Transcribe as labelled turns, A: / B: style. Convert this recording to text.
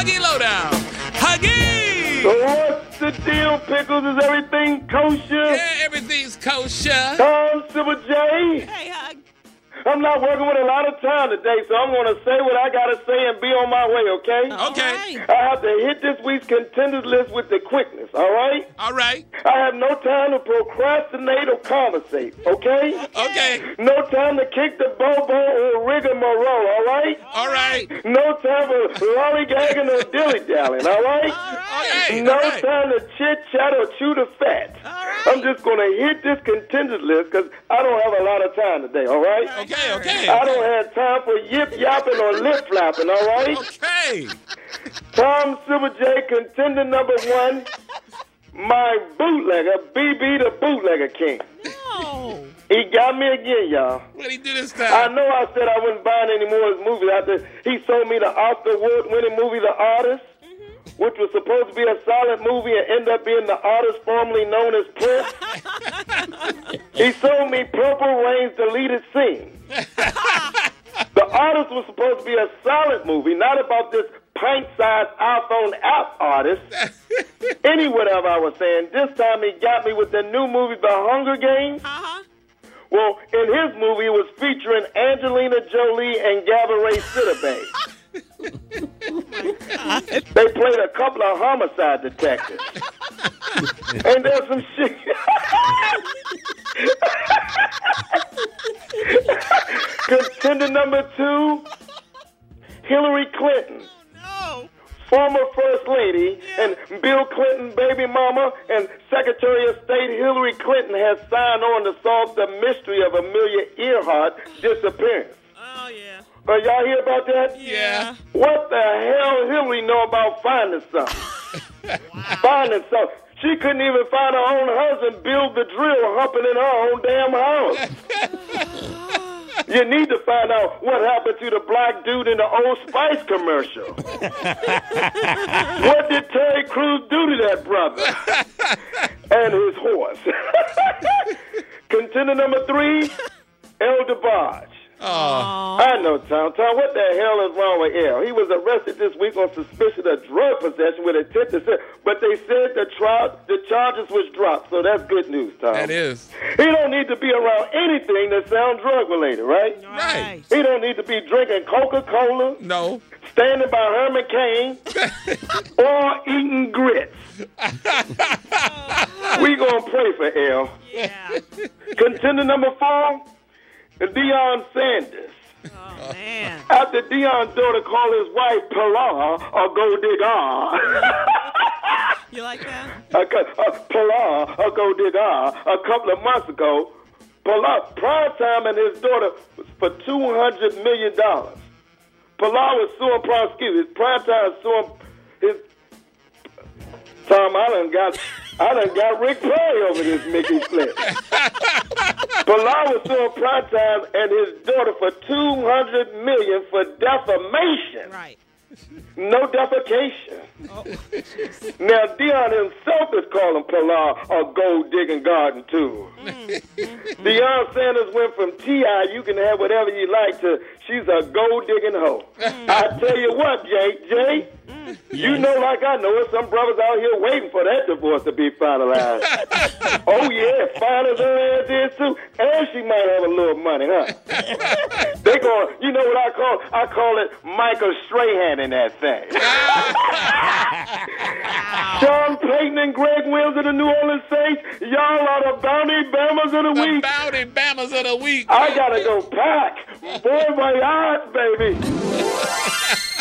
A: Huggy Lowdown. Huggy!
B: So what's the deal, Pickles? Is everything kosher?
A: Yeah, everything's kosher.
B: Tom Silver J?
C: Hey, Hug.
B: I'm not working with a lot of time today, so I'm going to say what I got to say and be on my way, okay?
A: Okay.
C: All right.
B: I have to hit this week's contenders list with the quickness, all right?
A: All right.
B: I have no time to procrastinate or conversate, okay?
A: Okay.
B: No time to kick the bobo or rigmarole, all right?
A: All right.
B: No time for lollygagging or dilly-dallying, all right?
A: Okay.
B: No
A: All right.
B: time to chit-chat or chew the fat.
C: All right.
B: I'm just going to hit this contenders list because I don't have a lot of time today, all right?
A: Okay.
B: I don't have time for yip-yapping or lip-flapping, all right?
A: Okay.
B: Tom Silver J, contender number one, my bootlegger, BB the Bootlegger King.
C: No.
B: He got me again, y'all.
A: What'd he do this
B: I
A: time?
B: know I said I wouldn't buy any more of his movies after he sold me the Oscar award-winning movie, The Artist, which was supposed to be a solid movie and ended up being The Artist formerly known as Prince. He sold me Purple Rain's deleted scene. The Artist was supposed to be a solid movie, not about this pint-sized iPhone app artist. Any whatever I was saying, this time he got me with the new movie, The Hunger Games.
C: Uh-huh.
B: Well, in his movie, it was featuring Angelina Jolie and Gabourey Sidibe. They played a couple of homicide detectives. Ain't there some shit? Contender number two, Hillary Clinton.
C: No.
B: Former First Lady and Bill Clinton baby mama and Secretary of State Hillary Clinton has signed on to solve the mystery of Amelia Earhart disappearance.
C: Oh, yeah.
B: Y'all hear about that?
A: Yeah.
B: What the hell Hillary know about finding something? Finding something. She couldn't even find her own husband, Bill the Drill, humping in her own damn house. You need to find out what happened to the black dude in the Old Spice commercial. What did Terry Crews do to that brother? And his horse. Contender number three, El DeBarge.
A: Oh.
B: I know, Tom. What the hell is wrong with El? He was arrested this week on suspicion of drug possession with intent to sell, but they said the charges was dropped, so that's good news, Tom.
A: That is.
B: He don't need to be around anything that sounds drug-related, right?
A: Right.
B: He don't need to be drinking Coca-Cola,
A: No.
B: standing by Herman Cain, or eating grits. We gonna pray for El.
C: Yeah.
B: Contender number four, Deion Sanders.
C: Oh, man.
B: After Deion's daughter called his wife Pilar or Gold Digger.
C: You like that?
B: Pilar or Gold Digger. A couple of months ago, Pilar, Primetime and his daughter was for $200 million. Pilar was suing prosecutors. Primetime suing his... Tom, I done got Rick Perry over this Mickey Flip. Pilar was suing Primetime and his daughter for $200 million for defamation.
C: Right.
B: No defecation.
C: Oh.
B: Now, Deion himself is calling Pilar a gold-digging garden tool. Deion Sanders went from T.I., you can have whatever you like, to she's a gold-digging hoe. I tell you what, Jay, you know like I know it, some brothers out here waiting for that divorce to be finalized. Oh, yeah, fine as her ass is, too. And she might have a little money, huh? They going, you know what I call? I call it Michael Strahan in that thing. Sean Payton and Greg Wills of the New Orleans Saints, y'all are the Bounty Bammers of the week.
A: Bounty Bammers of the week.
B: I gotta go pack. Boy, my eyes, baby.